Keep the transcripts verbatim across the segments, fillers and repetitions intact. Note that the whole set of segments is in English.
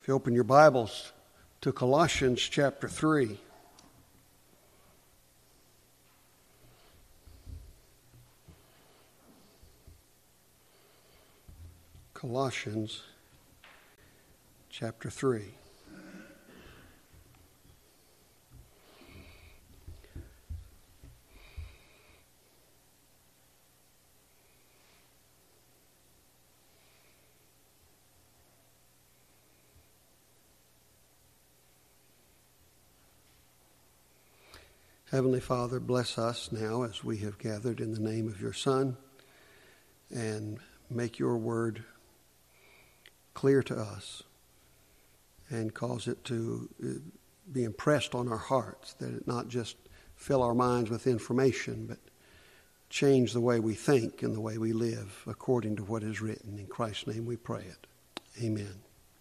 If you open your Bibles to Colossians chapter three. Colossians chapter three. Heavenly Father, bless us now as we have gathered in the name of your Son, and make your word clear to us and cause it to be impressed on our hearts, that it not just fill our minds with information, but change the way we think and the way we live according to what is written. In Christ's name we pray it. Amen.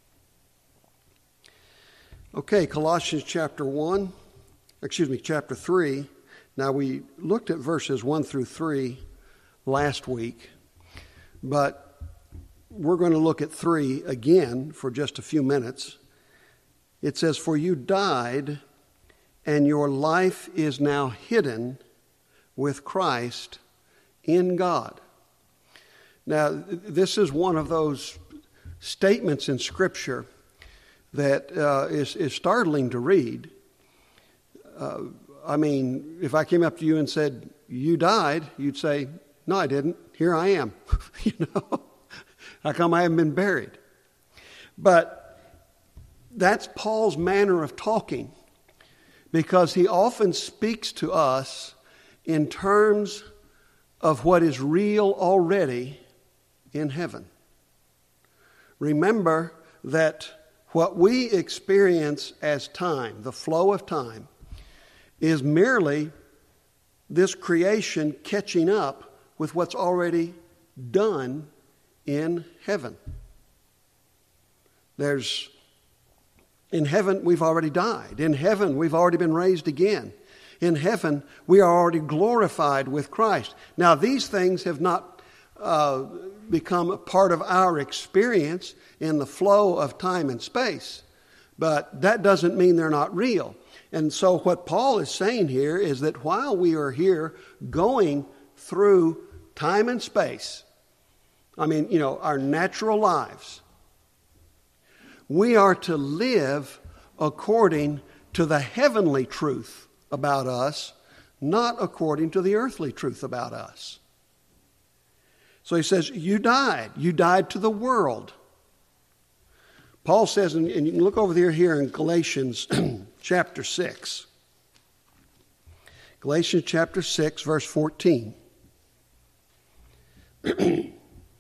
Okay, Colossians chapter one. Excuse me, chapter three. Now, we looked at verses one through three last week, but we're going to look at three again for just a few minutes. It says, "For you died, and your life is now hidden with Christ in God." Now, this is one of those statements in Scripture that uh, is, is startling to read. Uh, I mean, if I came up to you and said, "You died," you'd say, "No, I didn't. Here I am." You know, how come I haven't been buried? But that's Paul's manner of talking, because he often speaks to us in terms of what is real already in heaven. Remember that what we experience as time, the flow of time, is merely this creation catching up with what's already done in heaven. There's, in heaven, we've already died. In heaven, we've already been raised again. In heaven, we are already glorified with Christ. Now, these things have not uh, become a part of our experience in the flow of time and space, but that doesn't mean they're not real. And so what Paul is saying here is that while we are here going through time and space, I mean, you know, our natural lives, we are to live according to the heavenly truth about us, not according to the earthly truth about us. So he says, you died. You died to the world. Paul says, and you can look over there here in Galatians chapter six. Galatians chapter six, verse fourteen. It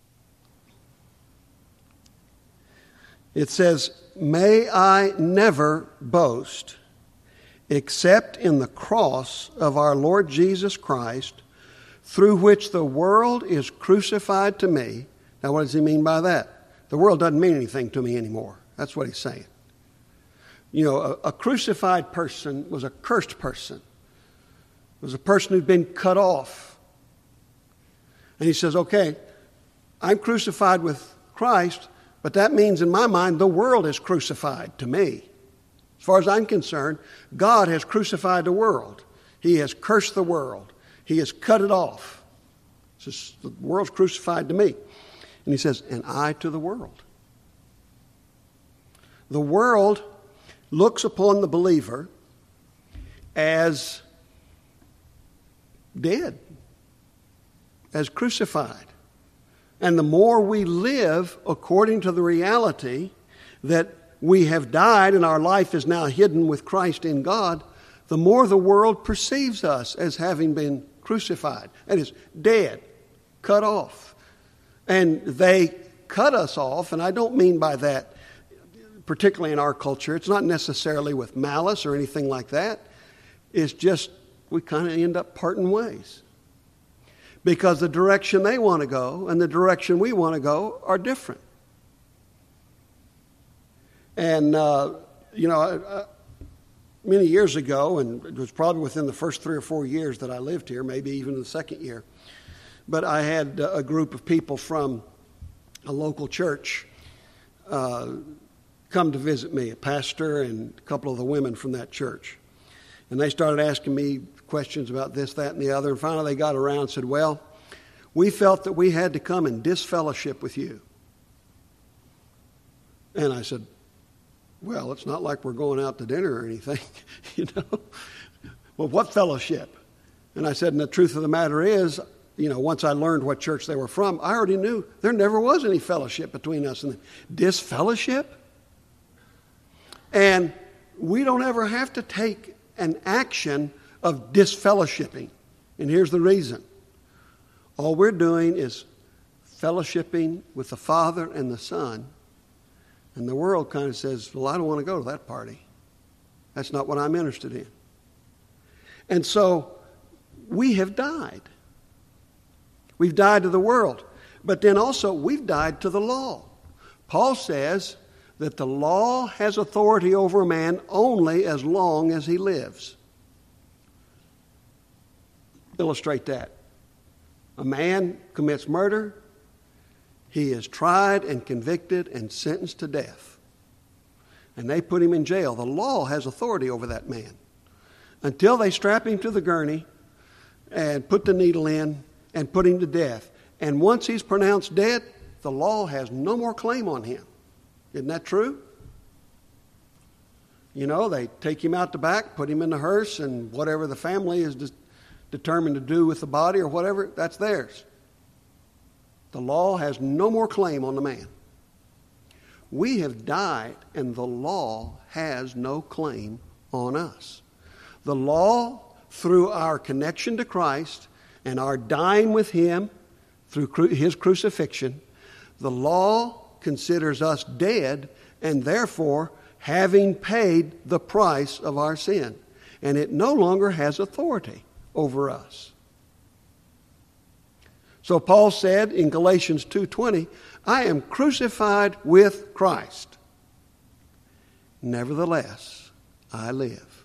says, "May I never boast except in the cross of our Lord Jesus Christ, through which the world is crucified to me." Now, what does he mean by that? The world doesn't mean anything to me anymore. That's what he's saying. You know, a, a crucified person was a cursed person. It was a person who'd been cut off. And he says, okay, I'm crucified with Christ, but that means in my mind the world is crucified to me. As far as I'm concerned, God has crucified the world. He has cursed the world. He has cut it off. It's just, the world's crucified to me. And he says, and I to the world. The world looks upon the believer as dead, as crucified. And the more we live according to the reality that we have died and our life is now hidden with Christ in God, the more the world perceives us as having been crucified. That is, dead, cut off. And they cut us off, and I don't mean by that, particularly in our culture, it's not necessarily with malice or anything like that. It's just we kind of end up parting ways. Because the direction they want to go and the direction we want to go are different. And, uh, you know, I, I, many years ago, and it was probably within the first three or four years that I lived here, maybe even the second year, but I had a group of people from a local church uh, come to visit me, a pastor and a couple of the women from that church. And they started asking me questions about this, that, and the other. And finally they got around and said, well, we felt that we had to come and disfellowship with you. And I said, well, it's not like we're going out to dinner or anything, you know. Well, what fellowship? And I said, and the truth of the matter is, you know, once I learned what church they were from, I already knew there never was any fellowship between us and them. Disfellowship? And we don't ever have to take an action of disfellowshipping. And here's the reason. All we're doing is fellowshipping with the Father and the Son. And the world kind of says, well, I don't want to go to that party. That's not what I'm interested in. And so we have died. We've died to the world. But then also we've died to the law. Paul says that the law has authority over a man only as long as he lives. Illustrate that. A man commits murder. He is tried and convicted and sentenced to death. And they put him in jail. The law has authority over that man until they strap him to the gurney and put the needle in and put him to death. And once he's pronounced dead, the law has no more claim on him. Isn't that true? You know, they take him out the back, put him in the hearse, and whatever the family is de- determined to do with the body or whatever, that's theirs. The law has no more claim on the man. We have died, and the law has no claim on us. The law, through our connection to Christ and our dying with Him through cru- His crucifixion, the law considers us dead and therefore having paid the price of our sin. And it no longer has authority over us. So Paul said in Galatians two twenty, I am crucified with Christ. Nevertheless, I live.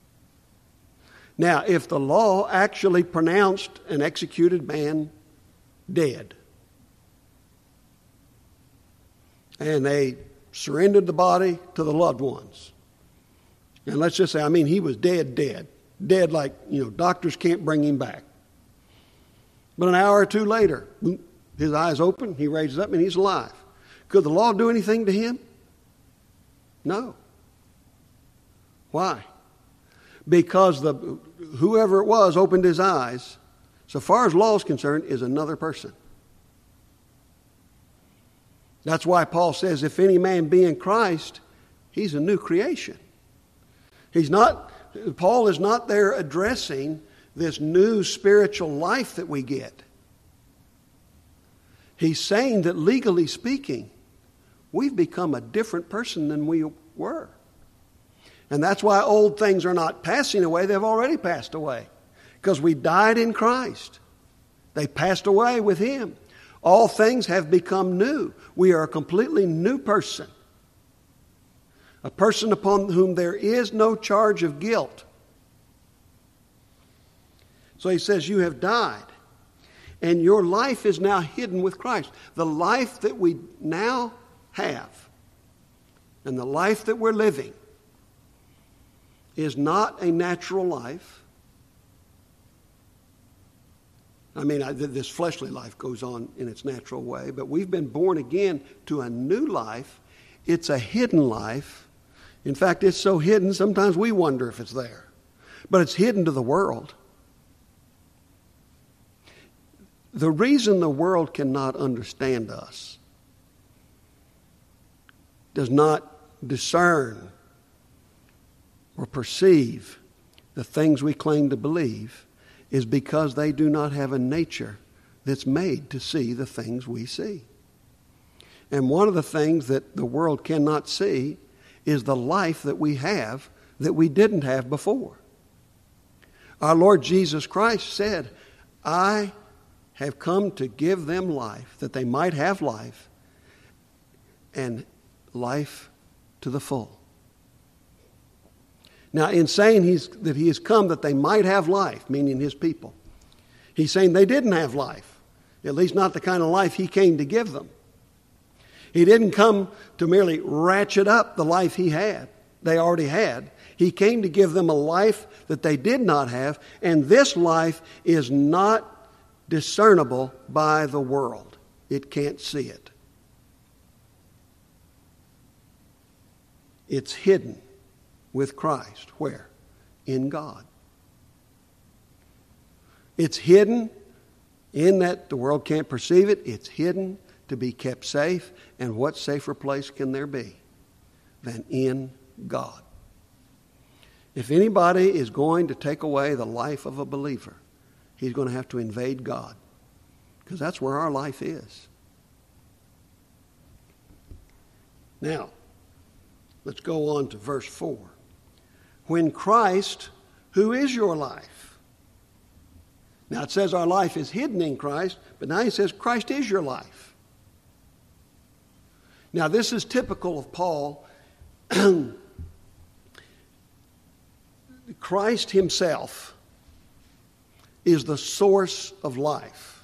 Now, if the law actually pronounced an executed man dead, and they surrendered the body to the loved ones, and let's just say, I mean, he was dead, dead. Dead like, you know, doctors can't bring him back. But an hour or two later, his eyes open, he raises up, and he's alive. Could the law do anything to him? No. Why? Because the whoever it was opened his eyes, so far as law is concerned, is another person. That's why Paul says, if any man be in Christ, he's a new creation. He's not, Paul is not there addressing this new spiritual life that we get. He's saying that legally speaking, we've become a different person than we were. And that's why old things are not passing away. They've already passed away. Because we died in Christ. They passed away with Him. All things have become new. We are a completely new person. A person upon whom there is no charge of guilt. So he says, you have died. And your life is now hidden with Christ. The life that we now have and the life that we're living is not a natural life. I mean, I, this fleshly life goes on in its natural way, but we've been born again to a new life. It's a hidden life. In fact, it's so hidden, sometimes we wonder if it's there. But it's hidden to the world. The reason the world cannot understand us, does not discern or perceive the things we claim to believe, is because they do not have a nature that's made to see the things we see. And one of the things that the world cannot see is the life that we have that we didn't have before. Our Lord Jesus Christ said, I have come to give them life, that they might have life, and life to the full. Now, in saying he's, that he has come that they might have life, meaning his people, he's saying they didn't have life, at least not the kind of life he came to give them. He didn't come to merely ratchet up the life he had, they already had. He came to give them a life that they did not have, and this life is not discernible by the world. It can't see it. It's hidden with Christ. Where? In God. It's hidden in that the world can't perceive it. It's hidden to be kept safe. And what safer place can there be than in God? If anybody is going to take away the life of a believer, he's going to have to invade God, because that's where our life is. Now, let's go on to verse four. When Christ, who is your life. Now it says our life is hidden in Christ, but now he says Christ is your life. Now this is typical of Paul. Christ himself is the source of life.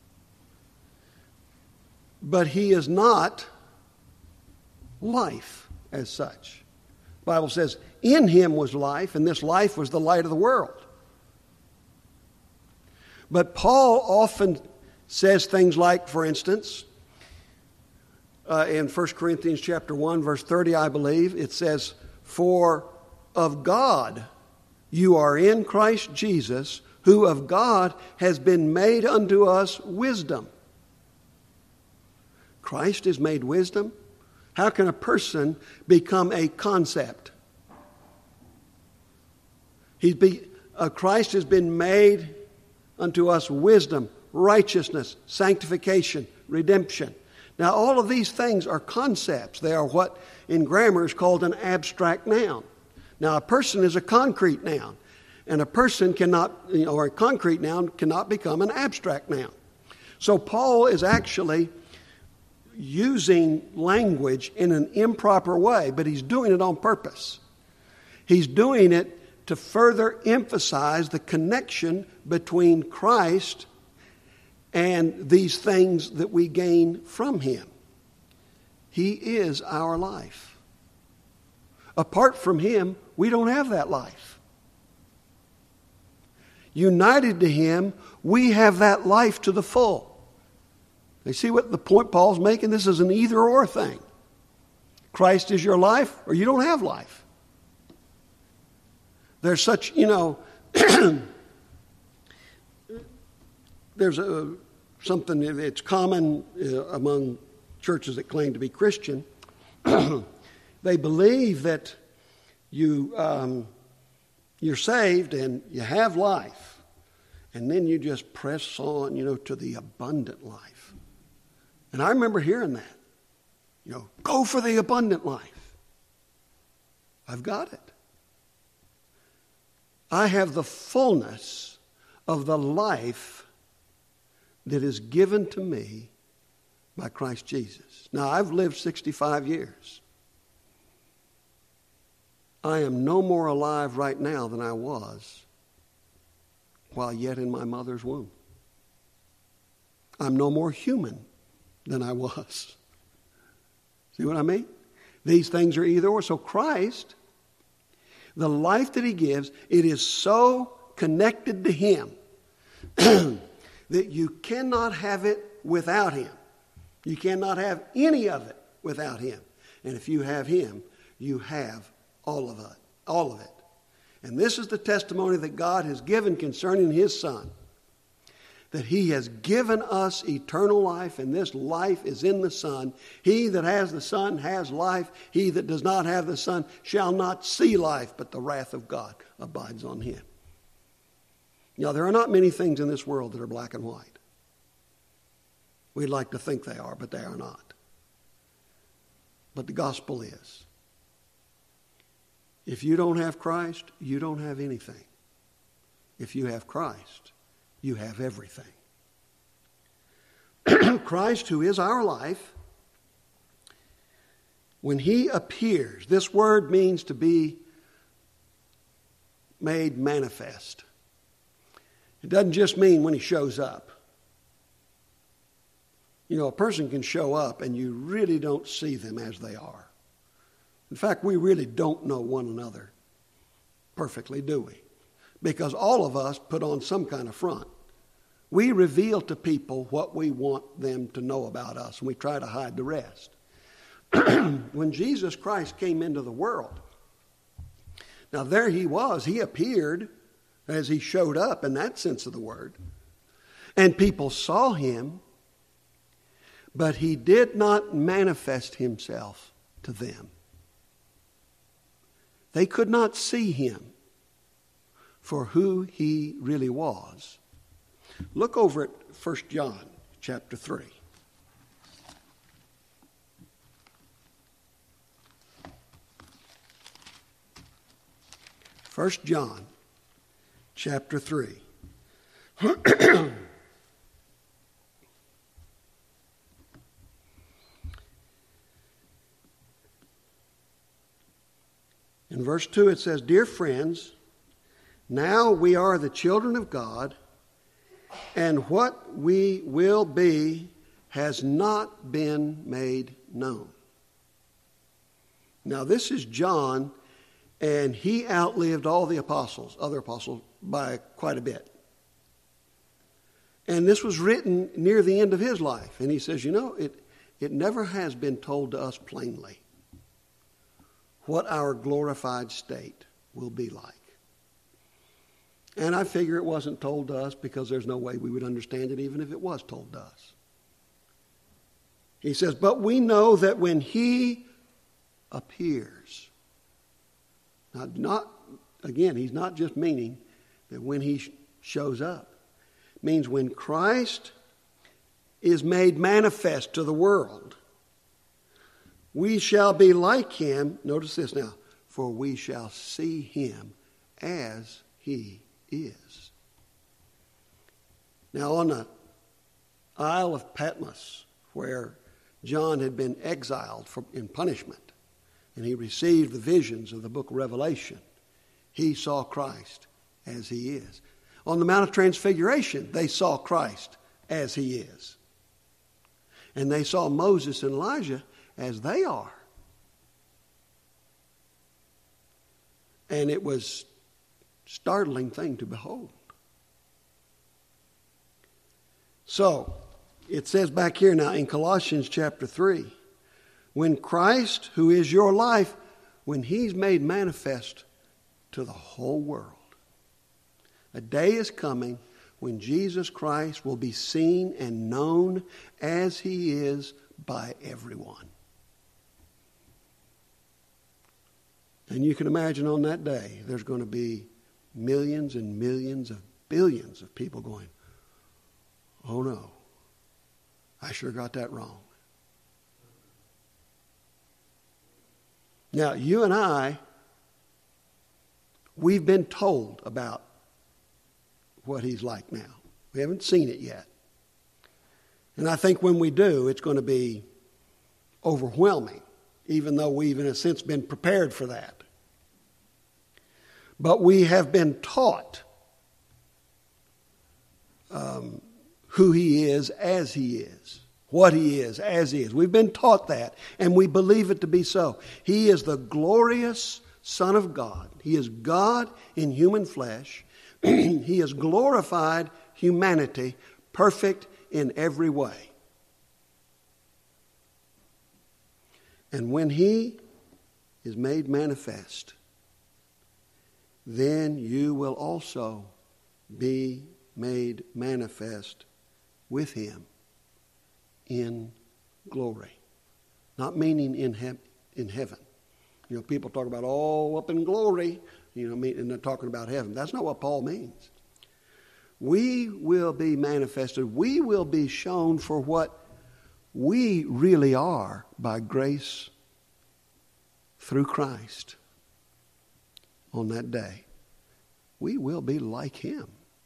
But he is not life as such. The Bible says, in him was life, and this life was the light of the world. But Paul often says things like, for instance, uh, in First Corinthians chapter one, verse thirty, I believe, it says, for of God you are in Christ Jesus, who of God has been made unto us wisdom. Christ is made wisdom. How can a person become a concept? He's be, uh, Christ has been made unto us wisdom, righteousness, sanctification, redemption. Now, all of these things are concepts. They are what in grammar is called an abstract noun. Now, a person is a concrete noun, and a person cannot, you know, or a concrete noun cannot become an abstract noun. So Paul is actually using language in an improper way, but he's doing it on purpose. He's doing it to further emphasize the connection between Christ and these things that we gain from him. He is our life. Apart from him, we don't have that life. United to him, we have that life to the full. You see what the point Paul's making? This is an either-or thing. Christ is your life, or you don't have life. There's such, you know, there's a, something that's common uh, among churches that claim to be Christian. They believe that you, um, you're saved and you have life, and then you just press on, you know, to the abundant life. And I remember hearing that. You know, go for the abundant life. I've got it. I have the fullness of the life that is given to me by Christ Jesus. Now, I've lived sixty-five years. I am no more alive right now than I was while yet in my mother's womb. I'm no more human than I was. See what I mean? These things are either or. So Christ, the life that he gives, it is so connected to him that you cannot have it without him. You cannot have any of it without him. And if you have him, you have all of it. All of it. And this is the testimony that God has given concerning his Son. That he has given us eternal life, and this life is in the Son. He that has the Son has life. He that does not have the Son shall not see life, but the wrath of God abides on him. Now, there are not many things in this world that are black and white. We'd like to think they are, but they are not. But the gospel is. If you don't have Christ, you don't have anything. If you have Christ, you have everything. Christ, who is our life, when he appears, this word means to be made manifest. It doesn't just mean when he shows up. You know, a person can show up and you really don't see them as they are. In fact, we really don't know one another perfectly, do we? Because all of us put on some kind of front. We reveal to people what we want them to know about us, and we try to hide the rest. When Jesus Christ came into the world, now there he was. He appeared as he showed up in that sense of the word. And people saw him, but he did not manifest himself to them. They could not see him for who he really was. Look over at First John chapter three. First John chapter three. In verse two it says, "Dear friends, now we are the children of God, and what we will be has not been made known." Now this is John, and he outlived all the apostles, other apostles, by quite a bit. And this was written near the end of his life. And he says, you know, it, it never has been told to us plainly what our glorified state will be like. And I figure it wasn't told to us because there's no way we would understand it even if it was told to us. He says, but we know that when he appears, now not, again, he's not just meaning that when he sh- shows up. It means when Christ is made manifest to the world, we shall be like him. Notice this now. For we shall see him as he is. Now on the Isle of Patmos, where John had been exiled for, in punishment, and he received the visions of the book of Revelation, he saw Christ as he is. On the Mount of Transfiguration, they saw Christ as he is. And they saw Moses and Elijah as they are. And it was a startling thing to behold. So, it says back here now in Colossians chapter three, when Christ, who is your life, when he's made manifest to the whole world, a day is coming when Jesus Christ will be seen and known as he is by everyone. And you can imagine on that day, there's going to be millions and millions of billions of people going, oh no, I sure got that wrong. Now, you and I, we've been told about what he's like now. We haven't seen it yet. And I think when we do, it's going to be overwhelming, even though we've in a sense been prepared for that. But we have been taught um, who he is as he is, what he is as he is. We've been taught that, and we believe it to be so. He is the glorious Son of God. He is God in human flesh. He has glorified humanity, perfect in every way. And when he is made manifest, then you will also be made manifest with him in glory. Not meaning in, he- in heaven. You know, people talk about, oh, up in glory, you know, and they're talking about heaven. That's not what Paul means. We will be manifested. We will be shown for what we really are by grace through Christ on that day. We will be like him.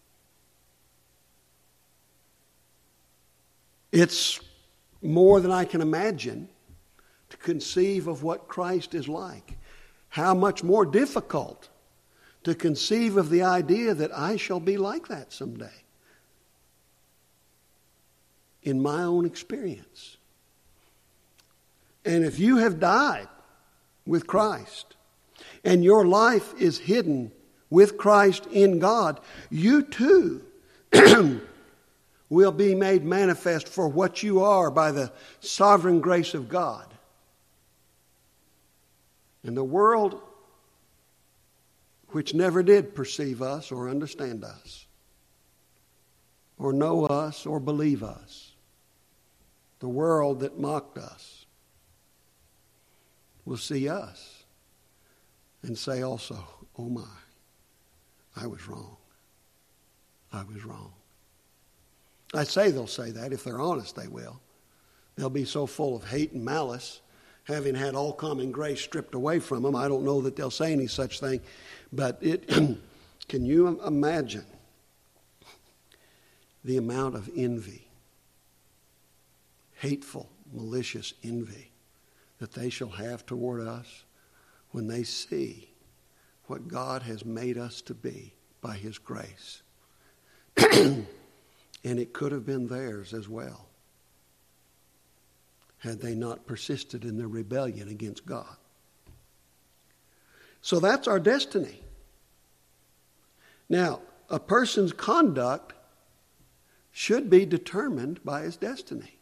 It's more than I can imagine to conceive of what Christ is like. How much more difficult to conceive of the idea that I shall be like that someday. in my own experience. And if you have died with Christ and your life is hidden with Christ in God, you too will be made manifest for what you are by the sovereign grace of God. And the world, which never did perceive us or understand us, or know us or believe us, the world that mocked us, will see us and say also, oh my, I was wrong. I was wrong. I say they'll say that. If they're honest, they will. They'll be so full of hate and malice, having had all common grace stripped away from them. I don't know that they'll say any such thing. But it, can you imagine the amount of envy, hateful, malicious envy that they shall have toward us when they see what God has made us to be by His grace? And it could have been theirs as well, had they not persisted in their rebellion against God. So that's our destiny. Now, a person's conduct should be determined by his destiny.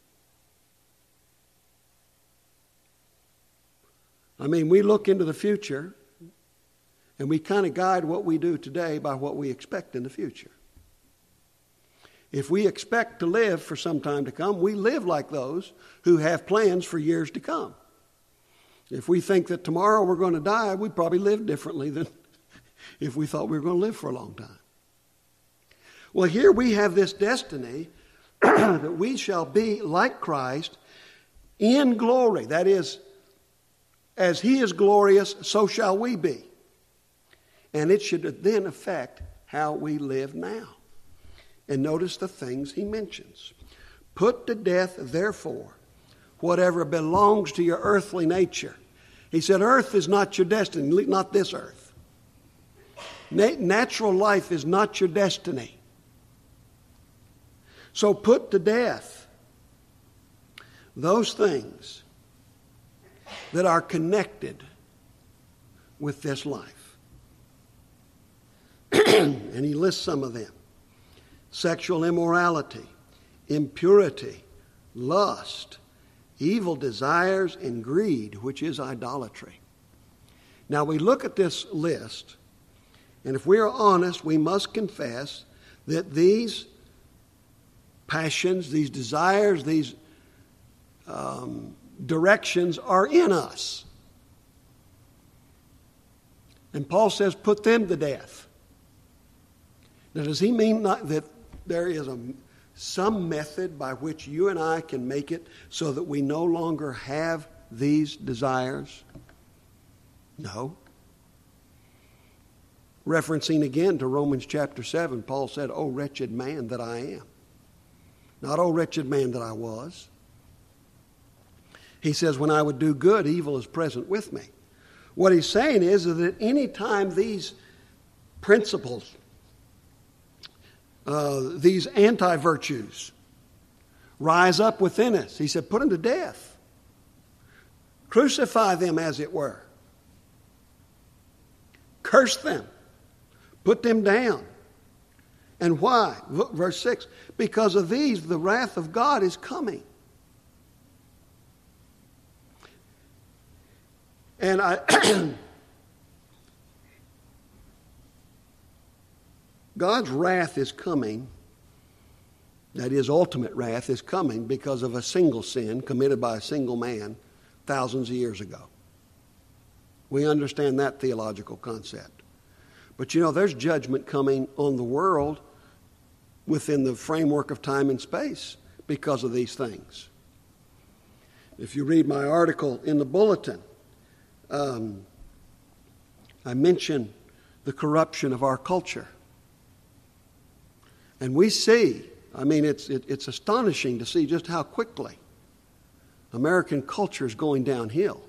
I mean, we look into the future and we kind of guide what we do today by what we expect in the future. If we expect to live for some time to come, we live like those who have plans for years to come. If we think that tomorrow we're going to die, we probably live differently than if we thought we were going to live for a long time. Well, here we have this destiny that we shall be like Christ in glory. That is, as He is glorious, so shall we be. And it should then affect how we live now. And notice the things he mentions. Put to death, therefore, whatever belongs to your earthly nature. He said, earth is not your destiny, not this earth. Natural life is not your destiny. So put to death those things that are connected with this life. And he lists some of them. Sexual immorality, impurity, lust, evil desires, and greed, which is idolatry. Now we look at this list, and if we are honest, we must confess that these passions, these desires, these um, directions are in us. And Paul says, put them to death. Now, does he mean not that there is a, some method by which you and I can make it so that we no longer have these desires? No. Referencing again to Romans chapter seven, Paul said, "O wretched man that I am." Not, "O wretched man that I was." He says, when I would do good, evil is present with me. What he's saying is that any time these principles, uh, these anti-virtues rise up within us, he said, put them to death. Crucify them, as it were. Curse them. Put them down. And why? Verse six, because of these the wrath of God is coming. And I God's wrath is coming, that is, ultimate wrath is coming because of a single sin committed by a single man thousands of years ago. We understand that theological concept. But you know, there's judgment coming on the world within the framework of time and space because of these things. If you read my article in the bulletin, um, I mention the corruption of our culture. And we see, I mean, it's, it, it's astonishing to see just how quickly American culture is going downhill.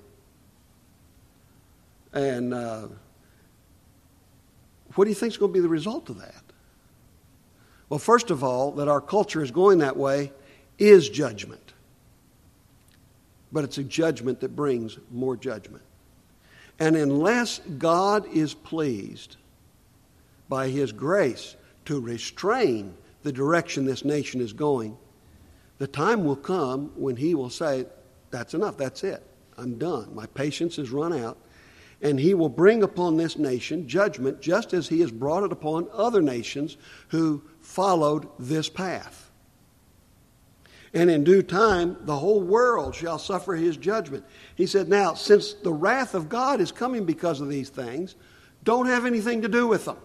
And uh, what do you think is going to be the result of that? Well, first of all, that our culture is going that way is judgment. But it's a judgment that brings more judgment. And unless God is pleased by His grace to restrain the direction this nation is going, the time will come when He will say, that's enough, that's it. I'm done. My patience has run out. And He will bring upon this nation judgment just as He has brought it upon other nations who followed this path. And in due time, the whole world shall suffer His judgment. He said, now, since the wrath of God is coming because of these things, don't have anything to do with them.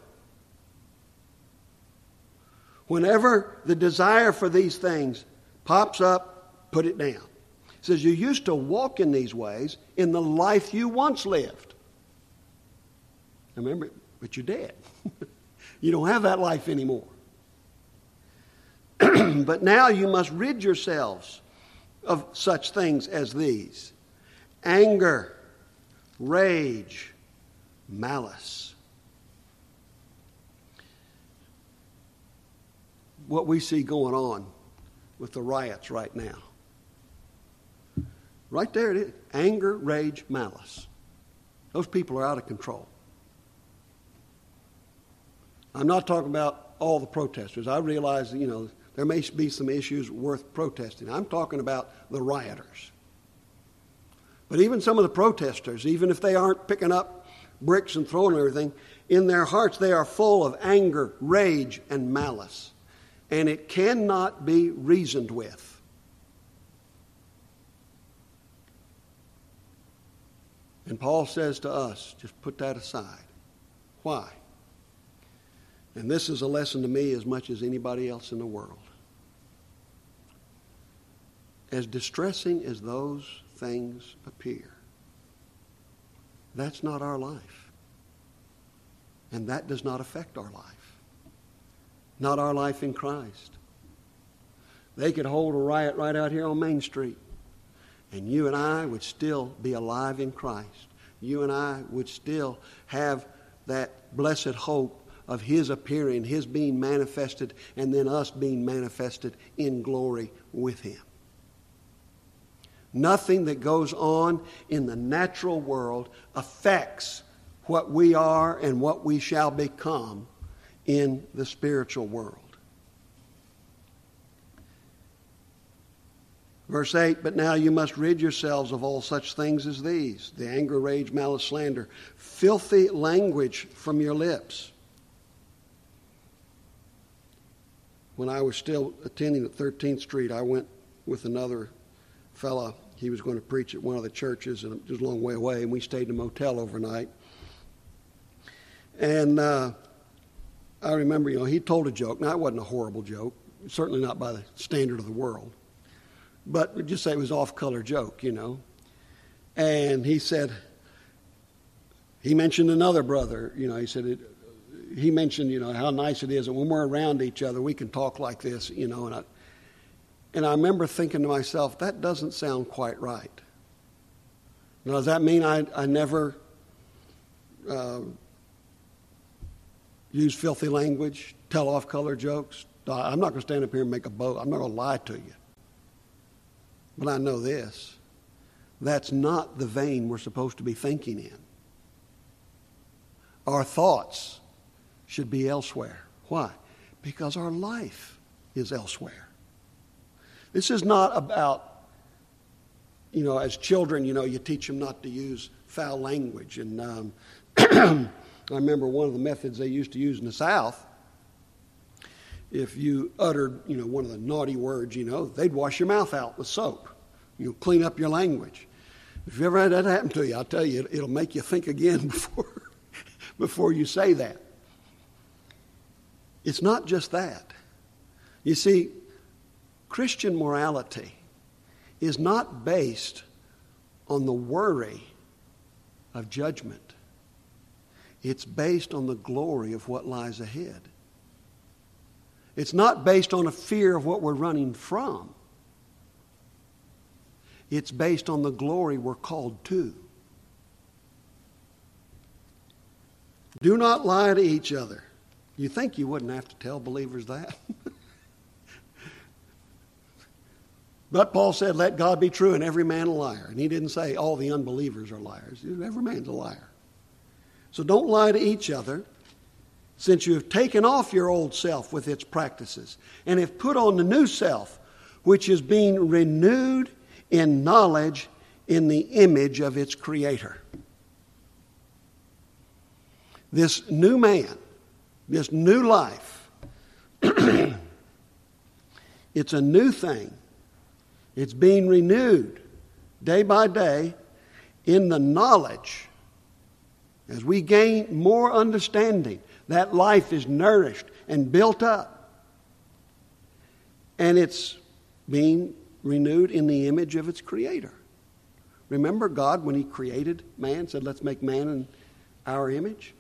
Whenever the desire for these things pops up, put it down. He says, you used to walk in these ways in the life you once lived. Remember, but you're dead. You don't have that life anymore. But now you must rid yourselves of such things as these: anger, rage, malice. What we see going on with the riots right now. Right there it is. Anger, rage, malice. Those people are out of control. I'm not talking about all the protesters. I realize, you know, there may be some issues worth protesting. I'm talking about the rioters. But even some of the protesters, even if they aren't picking up bricks and throwing everything, in their hearts they are full of anger, rage, and malice. And it cannot be reasoned with. And Paul says to us, just put that aside. Why? And this is a lesson to me as much as anybody else in the world. As distressing as those things appear, that's not our life. And that does not affect our life. Not our life in Christ. They could hold a riot right out here on Main Street, and you and I would still be alive in Christ. You and I would still have that blessed hope of His appearing, His being manifested, and then us being manifested in glory with Him. Nothing that goes on in the natural world affects what we are and what we shall become in the spiritual world. Verse eight, but now you must rid yourselves of all such things as these: the anger, rage, malice, slander, filthy language from your lips. When I was still attending at thirteenth Street, I went with another fella. He was going to preach at one of the churches, and it was a long way away, and we stayed in a motel overnight. And uh, I remember, you know, he told a joke. Now, it wasn't a horrible joke, certainly not by the standard of the world. But we'd just say it was an off-color joke, you know. And he said, he mentioned another brother, you know, he said, it, he mentioned, you know, how nice it is that when we're around each other, we can talk like this, you know. And I, and I remember thinking to myself, that doesn't sound quite right. Now, does that mean I, I never uh, use filthy language, tell off-color jokes? I'm not going to stand up here and make a boast. I'm not going to lie to you. But I know this. That's not the vein we're supposed to be thinking in. Our thoughts should be elsewhere. Why? Because our life is elsewhere. This is not about, you know, as children, you know, you teach them not to use foul language. And um, I remember one of the methods they used to use in the South, if you uttered, you know, one of the naughty words, you know, they'd wash your mouth out with soap. You'll clean up your language. If you ever had that happen to you, I'll tell you, it'll make you think again before, before you say that. It's not just that. You see, Christian morality is not based on the worry of judgment. It's based on the glory of what lies ahead. It's not based on a fear of what we're running from. It's based on the glory we're called to. Do not lie to each other. You think you wouldn't have to tell believers that? But Paul said, let God be true and every man a liar. And he didn't say all the unbelievers are liars. Every man's a liar. So don't lie to each other, since you have taken off your old self with its practices and have put on the new self, which is being renewed in knowledge in the image of its creator. This new man, this new life, it's a new thing. It's being renewed day by day in the knowledge. As we gain more understanding, that life is nourished and built up. And it's being renewed in the image of its creator. Remember God, when he created man, said, let's make man in our image?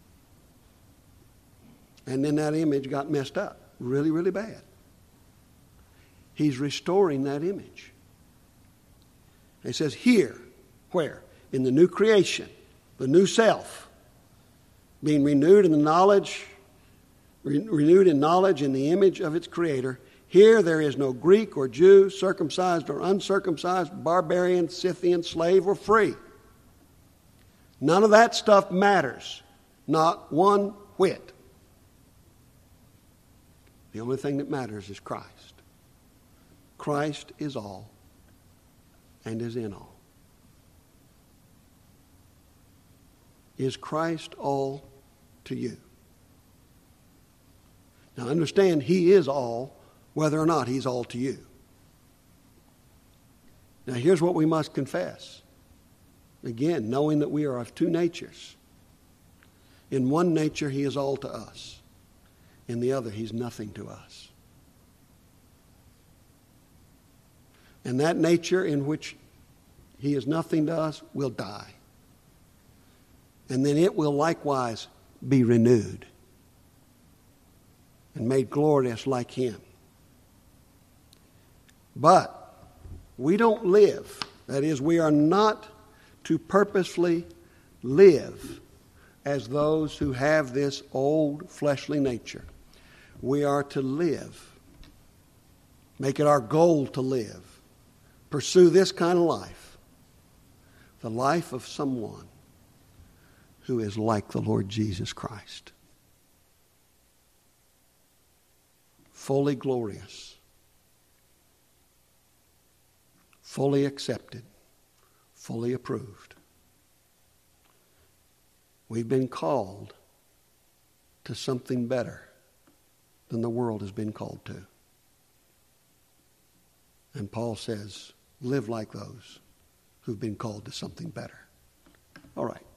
And then that image got messed up really, really bad. He's restoring that image. He says here, where? In the new creation, the new self, being renewed in the knowledge, re- renewed in knowledge in the image of its creator. Here there is no Greek or Jew, circumcised or uncircumcised, barbarian, Scythian, slave or free. None of that stuff matters. Not one whit. The only thing that matters is Christ. Christ is all and is in all. Is Christ all to you? Now understand, he is all, whether or not he's all to you. Now here's what we must confess. Again, knowing that we are of two natures. In one nature, he is all to us. In the other, he's nothing to us. And that nature in which he is nothing to us will die. And then it will likewise be renewed and made glorious like him. But we don't live, that is, we are not to purposefully live as those who have this old fleshly nature. We are to live, make it our goal to live, pursue this kind of life, the life of someone who is like the Lord Jesus Christ. Fully glorious, fully accepted, fully approved. We've been called to something better than the world has been called to. And Paul says, live like those who've been called to something better. All right.